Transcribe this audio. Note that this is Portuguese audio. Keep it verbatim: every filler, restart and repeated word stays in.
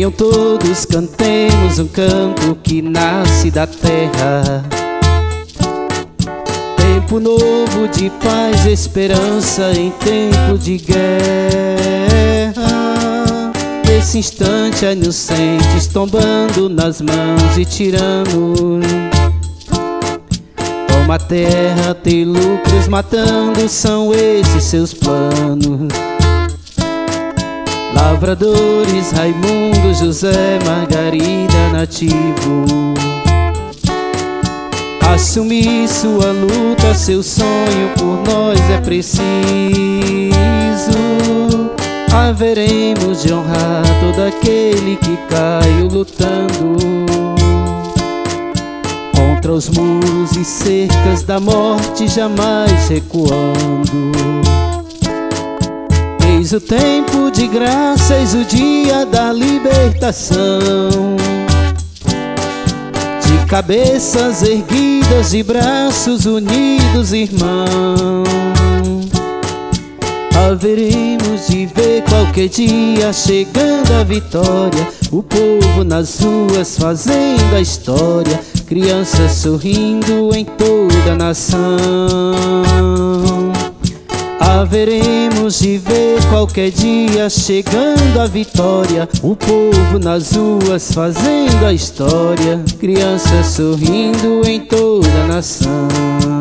Venham todos, cantemos um canto que nasce da terra. Tempo novo de paz, esperança em tempo de guerra. Nesse instante há inocentes tombando nas mãos de tiranos. Toma a terra, tem lucros matando, são esses seus planos. Lavradores, Raimundo, José, Margarida, Nativo. Assumir sua luta, seu sonho por nós é preciso. Haveremos de honrar todo aquele que caiu lutando contra os muros e cercas da morte, jamais recuando. Eis o tempo de graça, eis o dia da libertação. De cabeças erguidas e braços unidos, irmão. Haveremos de ver qualquer dia chegando a vitória. O povo nas ruas fazendo a história, crianças sorrindo em toda a nação. Haveremos de ver qualquer dia chegando a vitória. O povo nas ruas fazendo a história, crianças sorrindo em toda a nação.